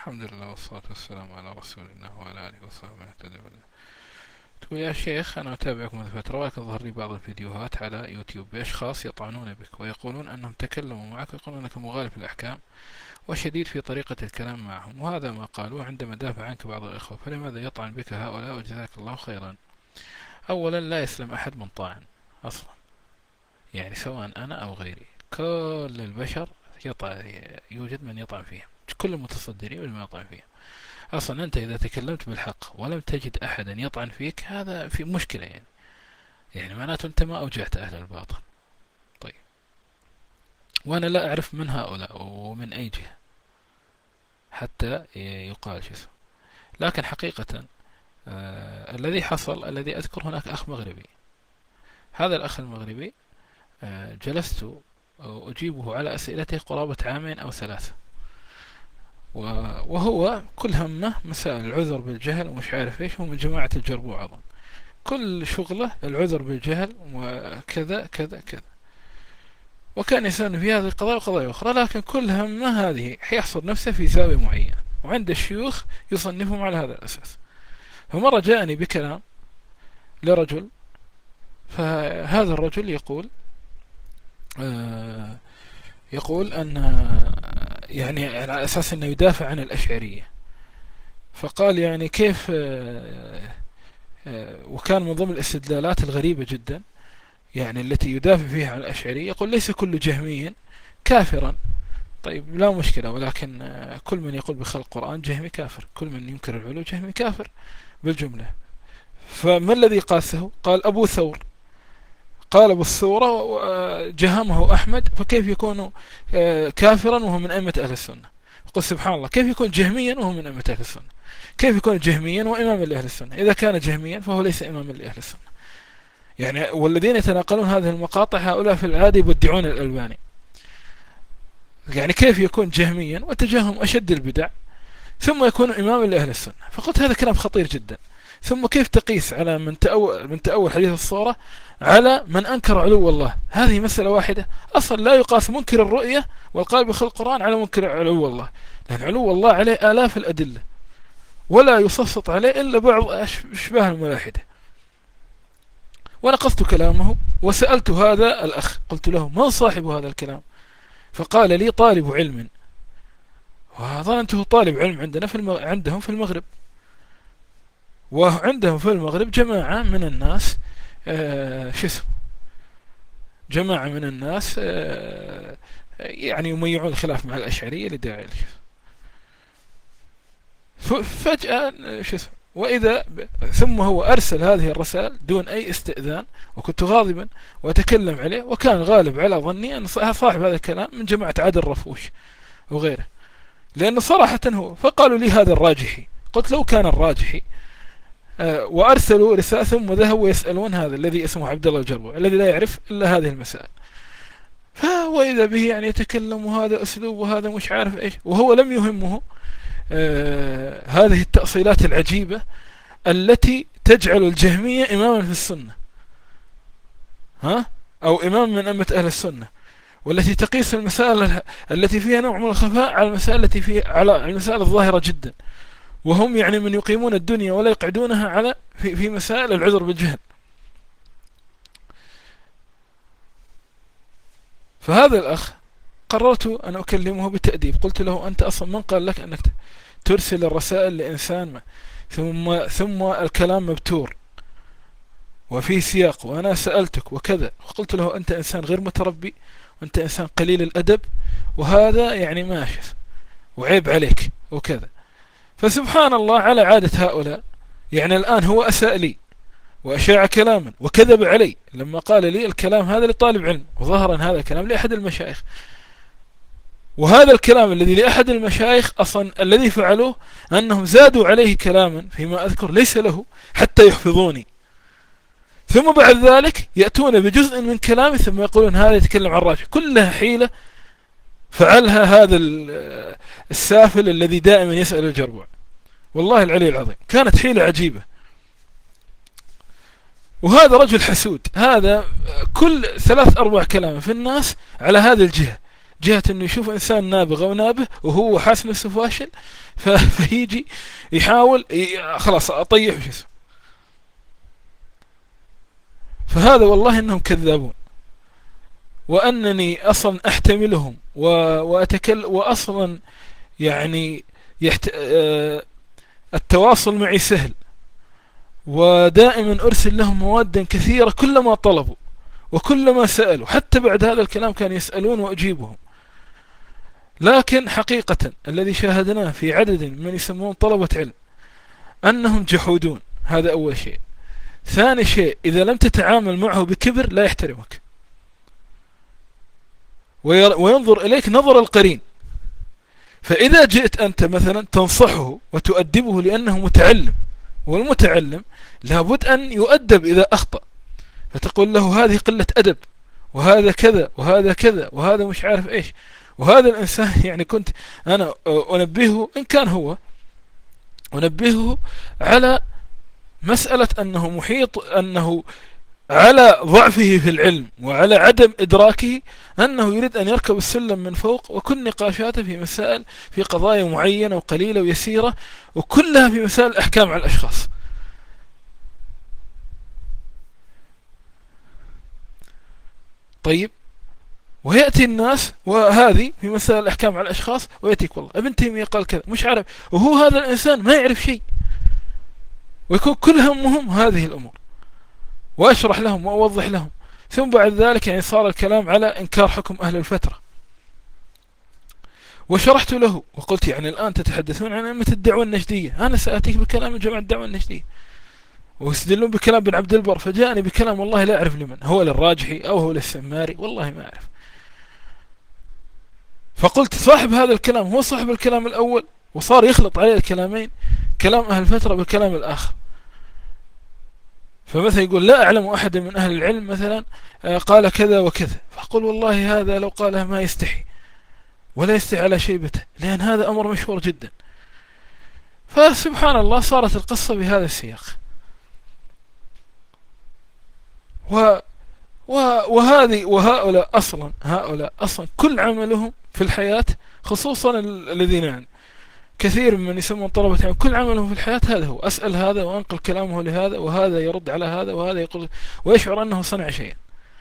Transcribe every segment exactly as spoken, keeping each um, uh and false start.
الحمد لله والصلاة والسلام على رسول الله وعلى آله وصحبه من اهتدى بهداه. تقول يا شيخ أنا أتابعك منذ فترة ولكن ظهر لي بعض الفيديوهات على يوتيوب بأشخاص يطعنون بك ويقولون أنهم تكلموا معك ويقولون أنك مغالي في الأحكام وشديد في طريقة الكلام معهم، وهذا ما قالوه عندما دافع عنك بعض الإخوة، فلماذا يطعن بك هؤلاء وجزاك الله خيرا؟ أولا لا يسلم أحد من طاعن أصلا، يعني سواء أنا أو غيري، كل البشر يطع يوجد من يطعن فيهم، كل المتصدرين واللي يطعن فيهم. أصلا أنت إذا تكلمت بالحق ولم تجد أحدا يطعن فيك هذا في مشكلة، يعني يعني معناته أنت ما أوجعت أهل الباطل. طيب، وأنا لا أعرف من هؤلاء ومن أي جهة حتى يقال شو اسمه. لكن حقيقة آه الذي حصل، الذي أذكر هناك أخ مغربي. هذا الأخ المغربي آه جلست أجيبه على أسئلته قرابة عامين أو ثلاثة، وهو كل همه مسائل العذر بالجهل ومش عارف ايش، هو من جماعة الجربوع أظن، كل شغله العذر بالجهل وكذا كذا كذا، وكان يسألني في هذه القضايا وقضايا أخرى، لكن كل همه هذه حيحصر نفسه في زاوية معينة، وعند الشيوخ يصنفهم على هذا الأساس. فمرة جاءني بكلام لرجل، فهذا الرجل يقول آه يقول أن يعني على أساس أنه يدافع عن الأشعرية، فقال يعني كيف آه آه وكان من ضمن الاستدلالات الغريبة جدا يعني التي يدافع فيها عن الأشعرية، يقول ليس كل جهمي كافرا. طيب لا مشكلة، ولكن آه كل من يقول بخلق القرآن جهمي كافر، كل من ينكر العلو جهمي كافر بالجملة. فما الذي قاسه؟ قال أبو ثور، قال بالصورة جهمه أحمد، فكيف يكون كافرا وهو من أئمة أهل السنة؟ قل سبحان الله، كيف يكون جهميا وهو من أئمة أهل السنة؟ كيف يكون جهميا وإماما لأهل السنة؟ إذا كان جهميا فهو ليس إماما لأهل السنة. يعني والذين يتناقلون هذه المقاطع هؤلاء في العادة يبدعون الألباني. يعني كيف يكون جهميا وتجهم أشد البدع ثم يكون إماما لأهل السنة؟ فقلت هذا كلام خطير جدا. ثم كيف تقيس على من تأول, من تأول حديث الصورة على من أنكر علو الله؟ هذه مسألة واحدة. أصلا لا يقاس منكر الرؤية والقائل بخلق القرآن على منكر علو الله، لأن علو الله عليه آلاف الأدلة ولا يسلط عليه إلا بعض أشباه الملاحدة. ونقصت كلامه وسألت هذا الأخ، قلت له من صاحب هذا الكلام؟ فقال لي طالب علم، وظننته طالب علم عندنا في المغ... عندهم في المغرب، وعندهم في المغرب جماعة من الناس آه شو اسمه جماعة من الناس آه يعني يميعون الخلاف مع الأشعرية لداعي فجأة شو اسمه وإذا ب... ثم هو أرسل هذه الرسائل دون أي استئذان، وكنت غاضبا وأتكلم عليه، وكان غالب على ظني أن صاحب هذا الكلام من جماعة عادل الرفوش وغيره، لأنه صراحة هو. فقالوا لي هذا الراجحي، قلت لو كان الراجحي آه وأرسلوا رسالة ثم ذهبوا يسألون هذا الذي اسمه عبد الله الجربوع الذي لا يعرف إلا هذه المسائل، فوإذا به يعني يتكلم وهذا أسلوب وهذا مش عارف إيش، وهو لم يهمه آه هذه التأصيلات العجيبة التي تجعل الجهمية إماما في السنة، ها أو إمام من أئمة أهل السنة، والتي تقيس المسائل التي فيها نوع من الخفاء على المسائل التي فيها على المسائل الظاهرة جدا، وهم يعني من يقيمون الدنيا ولا يقعدونها على في, في مسائل العذر بالجهل. فهذا الأخ قررت أن أكلمه بالتأديب، قلت له أنت أصلا من قال لك أنك ترسل الرسائل لإنسان ما ثم ثم الكلام مبتور وفي سياق، وأنا سألتك وكذا، وقلت له أنت إنسان غير متربي وأنت إنسان قليل الأدب، وهذا يعني ماشي وعيب عليك وكذا. فسبحان الله على عادة هؤلاء، يعني الآن هو أساء لي وأشاع كلاما وكذب علي لما قال لي الكلام هذا لطالب علم، وظهر أن هذا الكلام لأحد المشايخ، وهذا الكلام الذي لأحد المشايخ أصلا الذي فعلوه أنهم زادوا عليه كلاما فيما أذكر ليس له حتى يحفظوني، ثم بعد ذلك يأتون بجزء من كلامي ثم يقولون هذا يتكلم عن الراجح. كلها حيلة فعلها هذا السافل الذي دائما يسأل الجربوع، والله العلي العظيم كانت حيلة عجيبة. وهذا رجل حسود، هذا كل ثلاث أربع كلام في الناس على هذه الجهة، جهة انه يشوف انسان نابغ او نابه وهو حاسس نفسه فاشل، فيجي يحاول خلاص اطيح وش اسمه. فهذا والله انهم كذابون، وانني اصلا احتملهم واتكلم، واصلا يعني يحت... آه التواصل معي سهل، ودائما ارسل لهم موادا كثيرة كلما طلبوا وكلما سألوا، حتى بعد هذا الكلام كانوا يسألون وأجيبهم. لكن حقيقة الذي شاهدناه في عدد من يسمون طلبة علم أنهم جحودون، هذا أول شيء. ثاني شيء، إذا لم تتعامل معه بكبر لا يحترمك، وينظر إليك نظر القرين. فإذا جئت أنت مثلا تنصحه وتؤدبه لأنه متعلم، والمتعلم لابد أن يؤدب إذا أخطأ، فتقول له هذه قلة أدب، وهذا كذا وهذا كذا وهذا مش عارف إيش. وهذا الإنسان يعني كنت أنا أنبهه، إن كان هو أنبهه على مسألة أنه محيط، أنه على ضعفه في العلم وعلى عدم إدراكه أنه يريد أن يركب السلم من فوق، وكل نقاشاته في مسائل في قضايا معينة وقليلة ويسيرة، وكلها في مسائل الأحكام على الأشخاص. طيب، ويأتي الناس وهذه في مسائل الأحكام على الأشخاص، ويأتيك والله ابن تيمية قال كذا مش عارف، وهو هذا الإنسان ما يعرف شيء، ويكون كل همهم هذه الأمور، وأشرح لهم وأوضح لهم. ثم بعد ذلك يعني صار الكلام على إنكار حكم أهل الفترة، وشرحت له وقلت يعني الآن تتحدثون عن أئمة الدعوة النجدية، أنا سأتيك بكلام جماعة الدعوة النجدية، ويستدلون بكلام بن عبد البر، فجاءني بكلام والله لا أعرف لمن، هو للراجحي أو هو للسماري، والله ما أعرف. فقلت صاحب هذا الكلام هو صاحب الكلام الأول، وصار يخلط عليه الكلامين، كلام أهل الفترة بالكلام الآخر. فمثلا يقول لا أعلم أحد من أهل العلم مثلا قال كذا وكذا، فأقول والله هذا لو قاله ما يستحي ولا يستحي على شيبته، لأن هذا أمر مشهور جدا. فسبحان الله صارت القصة بهذا السياق. و وهذه وهؤلاء أصلا هؤلاء أصلا كل عملهم في الحياة، خصوصا الذين يعني كثير من يسمون طلبة علم، كل عملهم في الحياة هذا هو، أسأل هذا وأنقل كلامه لهذا، وهذا يرد على هذا، وهذا يقول، ويشعر أنه صنع شيئا،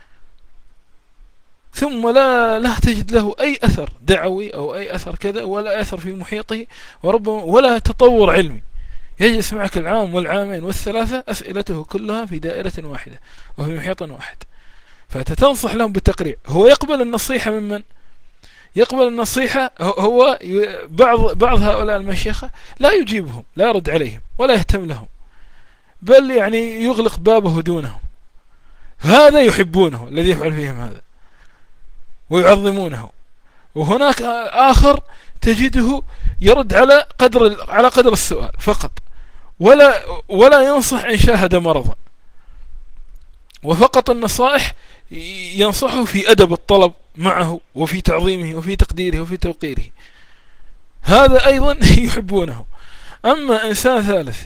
ثم لا لا تجد له أي أثر دعوي أو أي أثر كذا، ولا أثر في محيطه، وربما ولا تطور علمي. يجلس معك العام والعامين والثلاثة، أسئلته كلها في دائرة واحدة وفي محيط واحد، فتتنصح لهم بالتقريع. هو يقبل النصيحة ممن؟ يقبل النصيحة هو بعض بعض هؤلاء المشيخة لا يجيبهم، لا يرد عليهم ولا يهتم لهم، بل يعني يغلق بابه دونهم. هذا يحبونه الذي يفعل فيهم هذا ويعظمونه. وهناك آخر تجده يرد على قدر على قدر السؤال فقط، ولا ولا ينصح إن شاهد مرضا، وفقط النصائح ينصحه في أدب الطلب معه، وفي تعظيمه وفي تقديره وفي توقيره. هذا أيضا يحبونه. أما إنسان ثالث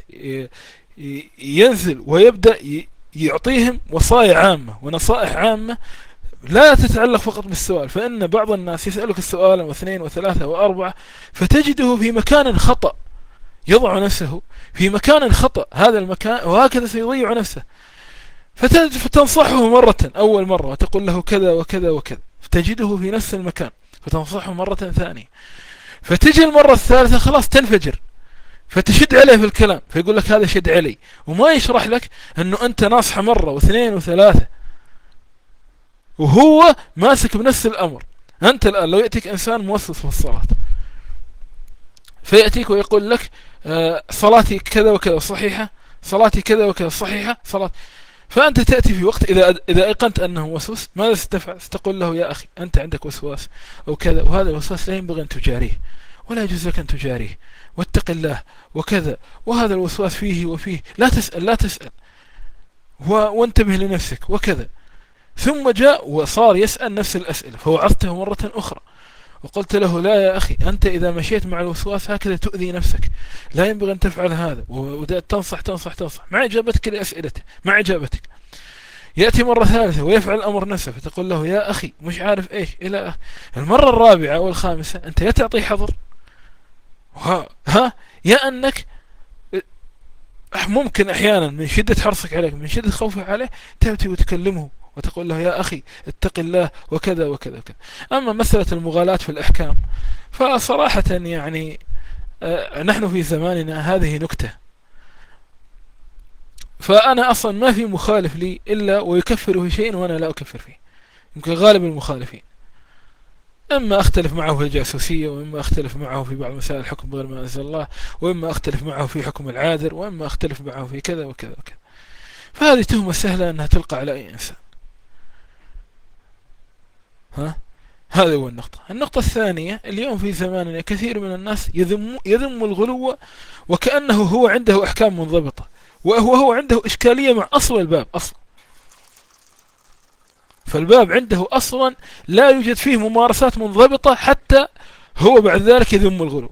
ينزل ويبدأ يعطيهم وصايا عامة ونصائح عامة لا تتعلق فقط بالسؤال، فإن بعض الناس يسألك السؤال واثنين وثلاثة وأربعة، فتجده في مكان خطأ، يضع نفسه في مكان خطأ، هذا المكان وهكذا سيضيع نفسه. فتنصحه مرة أول مرة وتقول له كذا وكذا وكذا، فتجده في نفس المكان، فتنصحه مرة ثانية، فتجي المرة الثالثة خلاص تنفجر، فتشد عليه في الكلام، فيقول لك هذا شد علي، وما يشرح لك أنه أنت ناصحة مرة واثنين وثلاثة، وهو ماسك بنفس الأمر. أنت الآن لو يأتيك إنسان موسوس في الصلاة، فيأتيك ويقول لك آه صلاتي كذا وكذا صحيحة، صلاتي كذا وكذا صحيحة، صلاة، فأنت تأتي في وقت إذا إذا أيقنت أنه وسوس، ماذا ستفعل؟ ستقول له يا أخي أنت عندك وسواس أو كذا، وهذا الوسواس لا ينبغي أن تجاريه، ولا يجوز لك أن تجاريه، واتق الله وكذا، وهذا الوسواس فيه وفيه، لا تسأل لا تسأل، وانتبه لنفسك وكذا. ثم جاء وصار يسأل نفس الأسئلة، فوعظته مرة أخرى وقلت له لا يا أخي أنت إذا مشيت مع الوسواس هكذا تؤذي نفسك، لا ينبغي أن تفعل هذا، وتنصح تنصح تنصح مع إجابتك لأسئلته، مع إجابتك يأتي مرة ثالثة ويفعل الأمر نفسه، فتقول له يا أخي مش عارف إيش إلى آخره. المرة الرابعة أو الخامسة أنت يا تعطيه حظر، ها, ها يا أنك ممكن أحيانا من شدة حرصك عليك، من شدة خوفك عليه، تأتي وتكلمه وتقول له يا أخي اتق الله وكذا وكذا وكذا. أما مسألة المغالاة في الأحكام فصراحة يعني آه، نحن في زماننا هذه نكتة. فأنا أصلا ما في مخالف لي إلا ويكفر في شيء وأنا لا أكفر فيه. يمكن غالب المخالفين إما أختلف معه في الجاسوسية، وإما أختلف معه في بعض مسائل الحكم بغير ما أنزل الله، وإما أختلف معه في حكم العاذر، وإما أختلف معه في كذا وكذا وكذا. فهذه تهمة سهلة أنها تلقى على أي إنسان. ها هذا هو النقطة. النقطة الثانية، اليوم في زماننا كثير من الناس يذم يذم الغلو وكأنه هو عنده أحكام منضبطة، وهو هو عنده إشكالية مع أصل الباب أصلا. فالباب عنده أصلا لا يوجد فيه ممارسات منضبطة، حتى هو بعد ذلك يذم الغلو.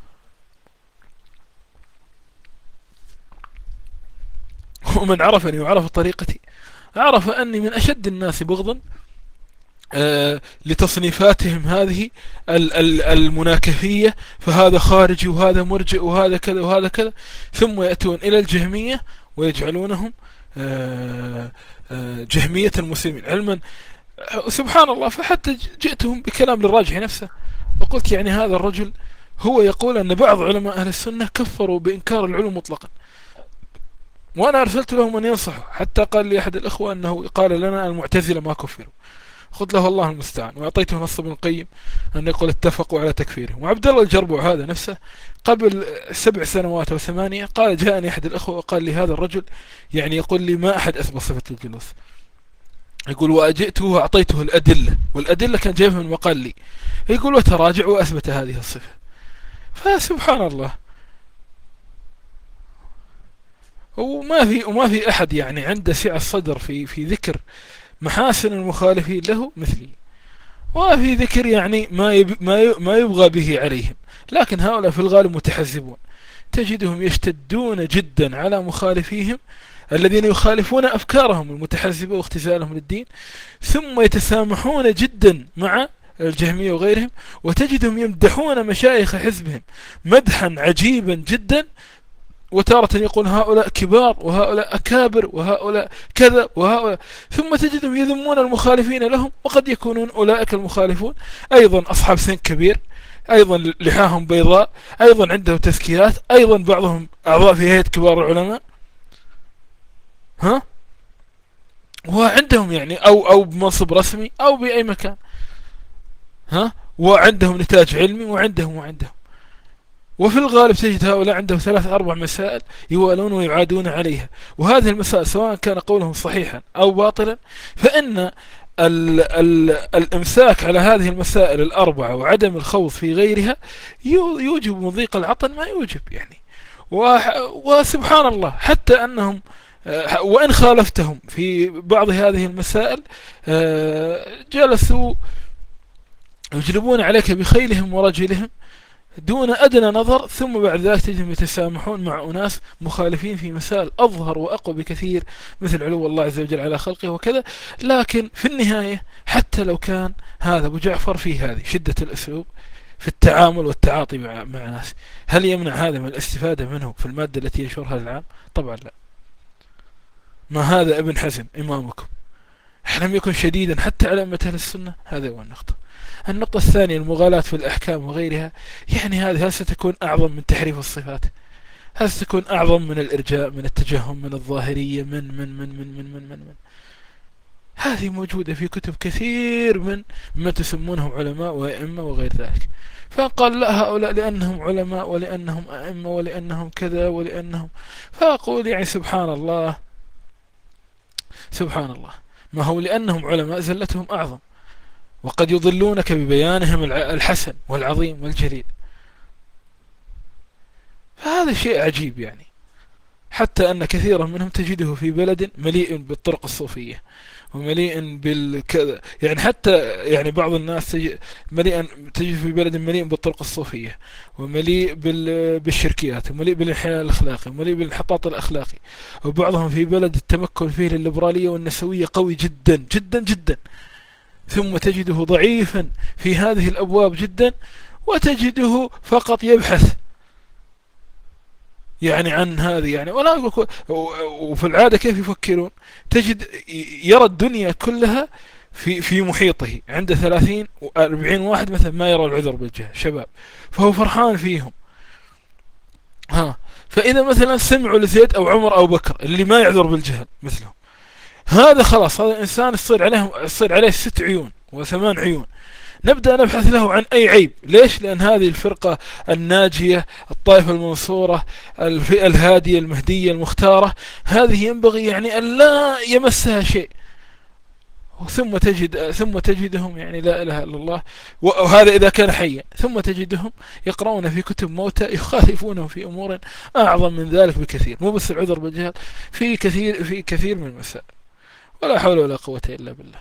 ومن عرفني وعرف طريقتي عرف أني من أشد الناس بغضا آه لتصنيفاتهم هذه المناكفية، فهذا خارجي وهذا مرجئ وهذا كذا وهذا كذا، ثم يأتون إلى الجهمية ويجعلونهم آه آه جهمية المسلمين علما. سبحان الله. فحتى جئتهم بكلام للراجح نفسه وقلت يعني هذا الرجل هو يقول أن بعض علماء أهل السنة كفروا بإنكار العلوم مطلقا، وأنا أرسلت له من ينصحه، حتى قال لي أحد الأخوة أنه قال لنا المعتزلة ما كفروا. خذ له الله المستعان. وأعطيته نص ابن القيم أن يقول اتفقوا على تكفيرهم. وعبد الله الجربوع هذا نفسه قبل سبع سنوات أو ثمانية قال جاءني أحد الأخوة وقال لي هذا الرجل يعني يقول لي ما أحد أثبت صفة الجلوس، يقول وأجئته وأعطيته الأدلة، والأدلة كان جايبها من مقال لي، يقول وتراجع وأثبت هذه الصفة. فسبحان الله. وما في وما في أحد يعني عنده سعة الصدر في في ذكر محاسن المخالفين له مثلي، وفي ذكر يعني ما يب ما ما يبغى به عليهم. لكن هؤلاء في الغالب متحزبون، تجدهم يشتدون جدا على مخالفيهم الذين يخالفون أفكارهم المتحزبة واختزالهم للدين، ثم يتسامحون جدا مع الجهمية وغيرهم، وتجدهم يمدحون مشايخ حزبهم مدحا عجيبا جدا، وتارة يقول هؤلاء كبار وهؤلاء أكابر وهؤلاء كذا وهؤلاء، ثم تجدهم يذمون المخالفين لهم، وقد يكونون أولئك المخالفون أيضا أصحاب سن كبير، أيضا لحاهم بيضاء، أيضا عندهم تزكيات، أيضا بعضهم أعضاء في هيئة كبار العلماء، ها وعندهم يعني أو أو بمنصب رسمي أو بأي مكان، ها وعندهم نتاج علمي وعندهم وعندهم وفي الغالب تجد هؤلاء عندهم ثلاث أربع مسائل يوالون ويعادون عليها. وهذه المسائل سواء كان قولهم صحيحا أو باطلا، فإن ال ال الإمساك على هذه المسائل الأربعة وعدم الخوض في غيرها يوجب من ضيق العطن ما يوجب يعني. وسبحان الله حتى أنهم وإن خالفتهم في بعض هذه المسائل جلسوا يجلبون عليك بخيلهم ورجلهم دون أدنى نظر، ثم بعد ذلك تجدهم يتسامحون مع أناس مخالفين في مسائل أظهر وأقوى بكثير مثل علو الله عز وجل على خلقه وكذا. لكن في النهاية حتى لو كان هذا أبو جعفر في هذه شدة الأسلوب في التعامل والتعاطي مع, مع ناس، هل يمنع هذا من الاستفادة منه في المادة التي ينشرها العام؟ طبعا لا. ما هذا ابن حزم إمامكم لم يكن شديدا حتى على أئمة أهل السنة؟ هذا هو النقطة. النقطة الثانية المغالاة في الأحكام وغيرها، يعني هذه هل ستكون أعظم من تحريف الصفات؟ هل ستكون أعظم من الإرجاء، من التجهم، من الظاهرية، من من من من من من من, من. هذه موجودة في كتب كثير من ما تسمونهم علماء وأئمة وغير ذلك. فقال لا هؤلاء لأنهم علماء ولأنهم أئمة ولأنهم كذا ولأنهم، فأقول يعني سبحان الله سبحان الله، ما هو لأنهم علماء زلتهم أعظم، وقد يضلونك ببيانهم الحسن والعظيم والجليل. فهذا شيء عجيب يعني. حتى أن كثيرا منهم تجده في بلد مليء بالطرق الصوفية ومليء بالكذا، يعني حتى يعني بعض الناس تجد مليئا، تجد في بلد مليء بالطرق الصوفية ومليء بال- بالشركيات ومليء بالانحلال الأخلاقي ومليء بالانحطاط الأخلاقي، وبعضهم في بلد التمكن فيه للليبرالية والنسوية قوي جدا جدا جدا، ثم تجده ضعيفا في هذه الأبواب جدا، وتجده فقط يبحث يعني عن هذه يعني ولا أقول. وفي العادة كيف يفكرون؟ تجد يرى الدنيا كلها في في محيطه، عنده ثلاثين وأربعين واحد مثلا ما يرى العذر بالجهل شباب، فهو فرحان فيهم. ها، فإذا مثلا سمعوا لزيد أو عمر أو بكر اللي ما يعذر بالجهل مثلهم، هذا خلاص، هذا الإنسان يصير عليه يصير عليه ست عيون وثمان عيون، نبدأ نبحث له عن أي عيب. ليش؟ لأن هذه الفرقة الناجية، الطائفة المنصورة، الفئة الهادية المهدية المختارة، هذه ينبغي يعني أن لا يمسها شيء. ثم تجد ثم تجدهم يعني لا إله إلا الله، وهذا إذا كان حيا، ثم تجدهم يقرؤون في كتب موتى يخالفونه في أمور أعظم من ذلك بكثير، مو بس العذر بالجهل، في كثير في كثير من المسائل. ولا حول ولا قوة إلا بالله.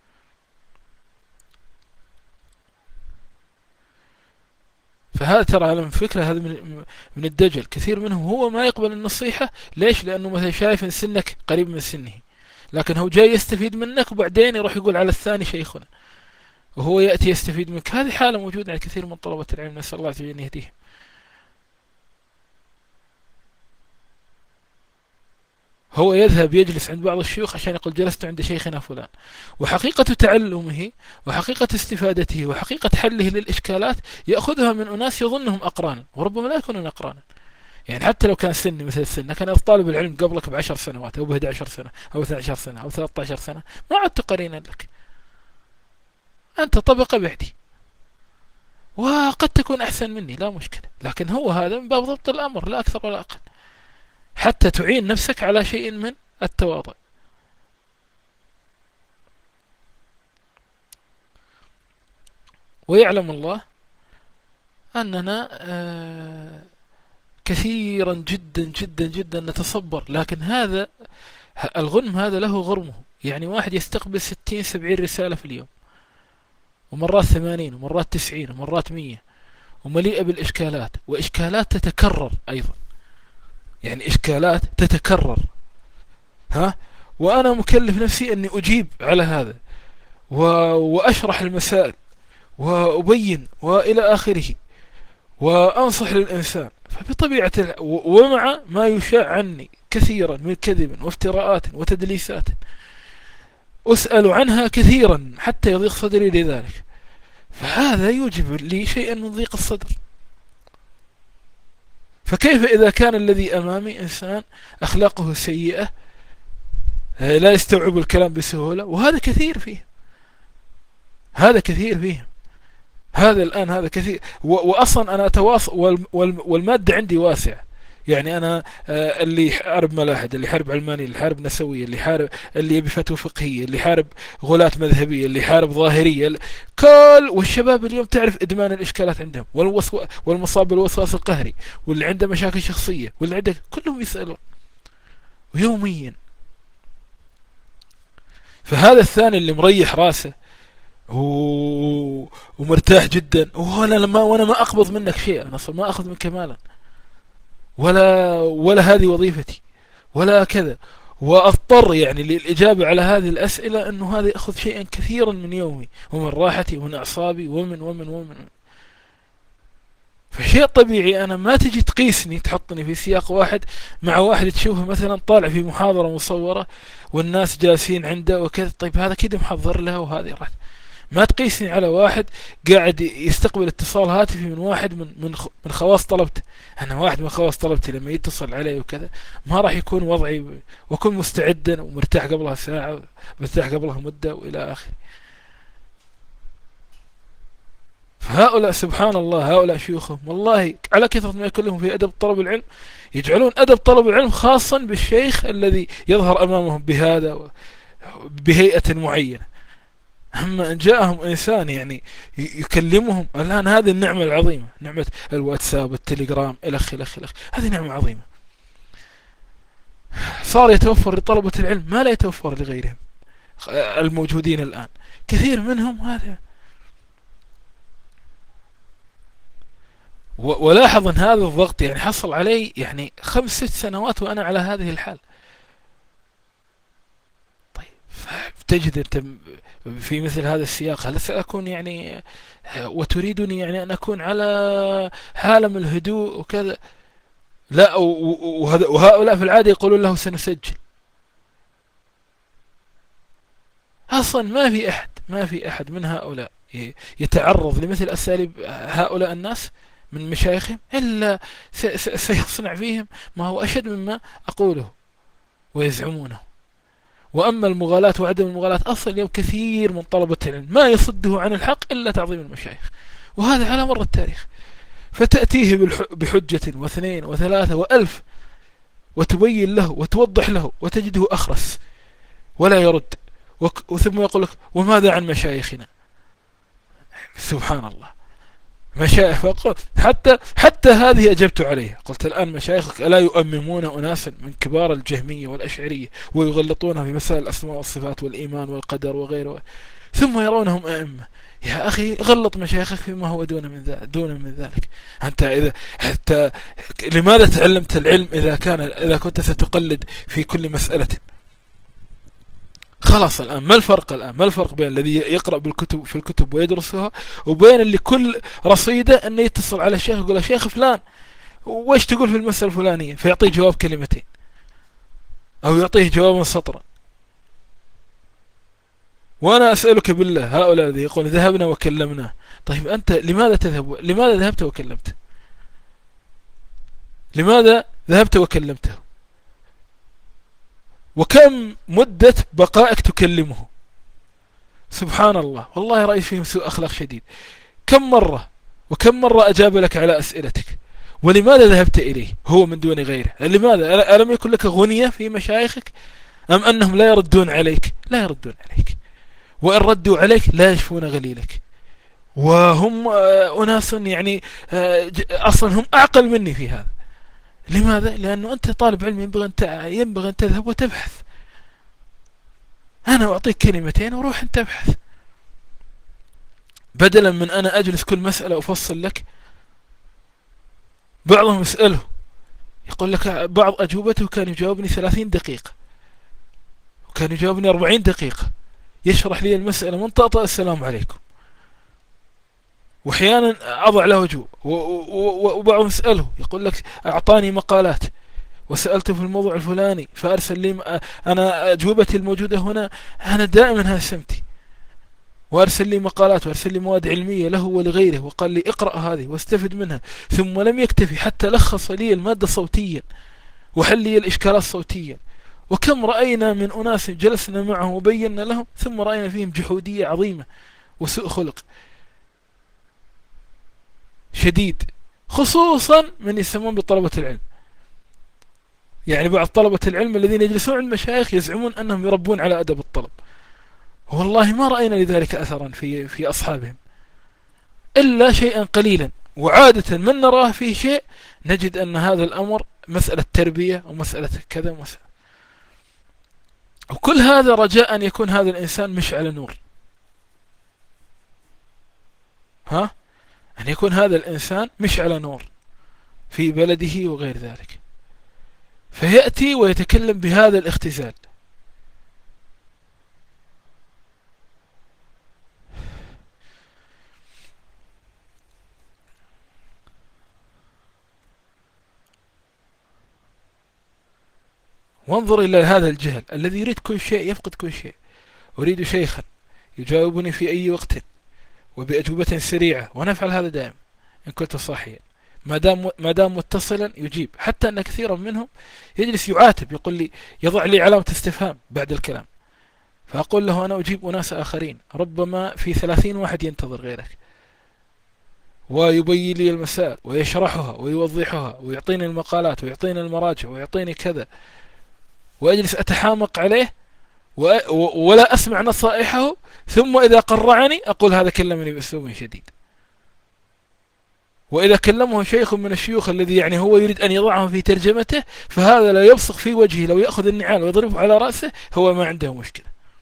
فهذا ترى على فكرة هذا من من الدجل، كثير منهم هو ما يقبل النصيحة. ليش؟ لأنه مثلا شايف إن سنك قريب من سنه، لكن هو جاي يستفيد منك وبعدين يروح يقول على الثاني شيخنا، وهو يأتي يستفيد منك. هذه حالة موجودة عند كثير من طلبة العلم، نسأل الله أن يهديهم. هو يذهب يجلس عند بعض الشيوخ عشان يقول جلست عند شيخنا فلان، وحقيقة تعلمه وحقيقة استفادته وحقيقة حله للإشكالات يأخذها من أناس يظنهم أقرانا، وربما لا يكونون أقرانا. يعني حتى لو كان سني مثل سنك، كان طالب العلم قبلك بعشر سنوات أو بأحد عشر سنة أو اثنتي عشرة سنة أو ثلاثة عشر سنة، ما عدت قرينا لك، أنت طبقة بعدي، وقد تكون أحسن مني لا مشكلة، لكن هو هذا من باب ضبط الأمر لا أكثر ولا أقل، حتى تعين نفسك على شيء من التواضع. ويعلم الله أننا آه كثيرا جدا جدا جدا نتصبر، لكن هذا الغنم هذا له غرمه. يعني واحد يستقبل ستين سبعين رسالة في اليوم، ومرات ثمانين ومرات تسعين ومرات مية، ومليئة بالإشكالات، وإشكالات تتكرر أيضا، يعني إشكالات تتكرر. ها، وأنا مكلف نفسي أني أجيب على هذا و... وأشرح المسائل وأبين وإلى آخره، وأنصح للإنسان. فبطبيعة ال... ومع ما يشاع عني كثيرا من كذب وافتراءات وتدليسات أسأل عنها كثيرا حتى يضيق صدري لذلك، فهذا يوجب لي شيئا من ضيق الصدر. فكيف إذا كان الذي أمامي إنسان أخلاقه سيئة لا يستوعب الكلام بسهولة؟ وهذا كثير فيه، هذا كثير فيه، هذا الآن هذا كثير. وأصلا أنا أتواصل، والمادة عندي واسعة. يعني أنا اللي يحارب ملاحد، اللي يحارب علماني، اللي يحارب نسوية، اللي يحارب اللي يبي فتوى فقهية، اللي يحارب غلاة مذهبية، اللي يحارب ظاهرية، كل والشباب اليوم تعرف إدمان الإشكالات عندهم، والوسو والمصاب بالوسواس القهري، واللي عنده مشاكل شخصية، واللي عنده، كلهم يسألون ويوميا. فهذا الثاني اللي مريح راسه و... ومرتاح جدا، وانا لما وانا ما اقبض منك شيء، انا اصلا ما اخذ منك مالا، ولا ولا هذه وظيفتي ولا كذا، واضطر يعني للاجابه على هذه الاسئله انه هذا ياخذ شيئا كثيرا من يومي ومن راحتي ومن اعصابي ومن ومن ومن فشيء طبيعي انا ما تجي تقيسني تحطني في سياق واحد مع واحد تشوفه مثلا طالع في محاضره مصوره والناس جالسين عنده وكذا، طيب هذا كده محضر لها وهذه راح، ما تقيسني على واحد قاعد يستقبل اتصال هاتفي من واحد من من من خواص طلبته. انا واحد من خواص طلبتي لما يتصل علي وكذا ما راح يكون وضعي، واكون مستعدا ومرتاح قبلها ساعه، مرتاح قبلها مده والى اخره. فهؤلاء سبحان الله، هؤلاء شيوخهم والله على كثرة ما يكون لهم في أدب طلب العلم، يجعلون أدب طلب العلم خاصا بالشيخ الذي يظهر أمامهم بهذا بهيئة معينة. أما إن جاءهم إنسان يعني يكلمهم الآن، هذه النعمة العظيمة، نعمة الواتساب والتليجرام إلخ إلخ إلخ، هذه نعمة عظيمة. صار يتوفر لطلبة العلم ما لا يتوفر لغيرهم الموجودين الآن. كثير منهم هذا. ولاحظ أن هذا الضغط يعني حصل علي يعني خمس ست سنوات وأنا على هذه الحال. طيب تجد أنت في مثل هذا السياق هل سأكون يعني وتريدني يعني أن أكون على حالة من الهدوء وكذا؟ لا. وهؤلاء في العادة يقولون له سنسجل. أصلا ما في أحد ما في أحد من هؤلاء يتعرض لمثل أساليب هؤلاء الناس من مشايخهم إلا سيصنع فيهم ما هو أشد مما أقوله ويزعمونه. وأما المغالاة وعدم المغالاة أصلا اليوم كثير من طلبة العلم ما يصده عن الحق إلا تعظيم المشايخ، وهذا على مر التاريخ. فتأتيه بحجة واثنين وثلاثة وألف وتبين له وتوضح له وتجده أخرس ولا يرد، وثم يقول لك وماذا عن مشايخنا؟ سبحان الله. مشايخ حتى حتى هذه أجبت عليها، قلت الآن مشايخك ألا يؤممون أناسا من كبار الجهمية والأشعرية ويغلطونها في مسائل الأسماء والصفات والإيمان والقدر وغيره، ثم يرونهم أئمة؟ يا أخي غلط مشايخك فيما هو دون من ذلك دون من ذلك. أنت إذا حتى لماذا تعلمت العلم إذا كان إذا كنت ستقلد في كل مسألة؟ خلاص الآن ما الفرق الآن ما الفرق بين الذي يقرأ بالكتب في الكتب ويدرسها وبين اللي كل رصيدة أنه يتصل على الشيخ يقول له شيخ فلان وإيش تقول في المسألة الفلانية، فيعطيه جواب كلمتين أو يعطيه جوابا سطرا. وأنا أسألك بالله هؤلاء الذي يقول ذهبنا وكلمناه، طيب أنت لماذا تذهب لماذا ذهبت وكلمته؟ لماذا ذهبت وكلمته؟ وكم مدة بقائك تكلمه؟ سبحان الله، والله رأيت فيهم سوء أخلاق شديد. كم مرة وكم مرة أجاب لك على أسئلتك؟ ولماذا ذهبت إليه هو من دون غيره؟ لماذا؟ ألم يكن لك غنية في مشايخك؟ أم أنهم لا يردون عليك؟ لا يردون عليك، وإن ردوا عليك لا يشفون غليلك، وهم أناس يعني أصلا هم أعقل مني في هذا. لماذا؟ لأنه أنت طالب علم ينبغي أن ينبغي أن تذهب وتبحث. أنا أعطيك كلمتين وروح أن تبحث، بدلا من أنا أجلس كل مسألة أفصل لك. بعضهم يسأله يقول لك بعض أجوبته كان يجاوبني ثلاثين دقيقة وكان يجاوبني أربعين دقيقة يشرح لي المسألة من طأطأ السلام عليكم، وأحيانا أضع له وجوه. وبعضهم يسأله يقول لك أعطاني مقالات وسألته في الموضوع الفلاني فأرسل لي أنا أجوبتي الموجودة هنا، أنا دائما هذا سمتي، وأرسل لي مقالات وأرسل لي مواد علمية له ولغيره وقال لي اقرأ هذه واستفد منها. ثم لم يكتفي حتى لخص لي المادة صوتيا وحل لي الإشكالات صوتيا. وكم رأينا من أناس جلسنا معهم وبينا لهم ثم رأينا فيهم جحودية عظيمة وسوء خلق شديد، خصوصا من يسمون بطلبة العلم. يعني بعض طلبة العلم الذين يجلسون عند المشايخ يزعمون أنهم يربون على أدب الطلب، والله ما رأينا لذلك أثرا في في أصحابهم إلا شيئا قليلا، وعادة من نراه فيه شيء نجد أن هذا الأمر مسألة تربية ومسألة كذا ومسألة. وكل هذا رجاء أن يكون هذا الإنسان مش على نور، ها أن يكون هذا الإنسان مش على نور في بلده وغير ذلك، فيأتي ويتكلم بهذا الاختزال. وانظر إلى هذا الجهل الذي يريد كل شيء يفقد كل شيء. أريد شيخا يجاوبني في أي وقت وبأجوبة سريعة، ونفعل هذا دائما إن كنت صاحيا، ما دام ما دام متصلا يجيب. حتى أن كثيرا منهم يجلس يعاتب يقول لي يضع لي علامة استفهام بعد الكلام، فأقول له أنا أجيب أناس آخرين ربما في ثلاثين واحد ينتظر غيرك، ويبين لي المسائل ويشرحها ويوضحها ويعطيني المقالات ويعطيني المراجع ويعطيني كذا، وأجلس أتحامق عليه ولا أسمع نصائحه، ثم إذا قرعني أقول هذا كلمني بأسلوب شديد. وإذا كلمه شيخ من الشيوخ الذي يعني هو يريد أن يضعه في ترجمته، فهذا لا يبصق في وجهه، لو يأخذ النعال ويضربه على رأسه هو ما عنده مشكلة.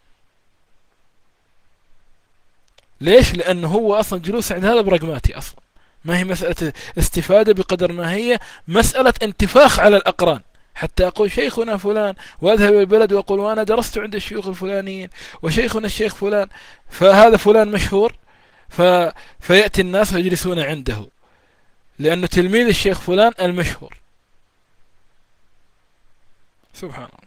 ليش؟ لأنه هو أصلا جلوس عند هذا براغماتي أصلا، ما هي مسألة استفادة بقدر ما هي مسألة انتفاخ على الأقران، حتى أقول شيخنا فلان وأذهب إلى البلد وأقول وأنا درست عند الشيوخ الفلانيين وشيخنا الشيخ فلان، فهذا فلان مشهور، ف... فيأتي الناس ويجلسون عنده لأنه تلميذ الشيخ فلان المشهور. سبحان الله.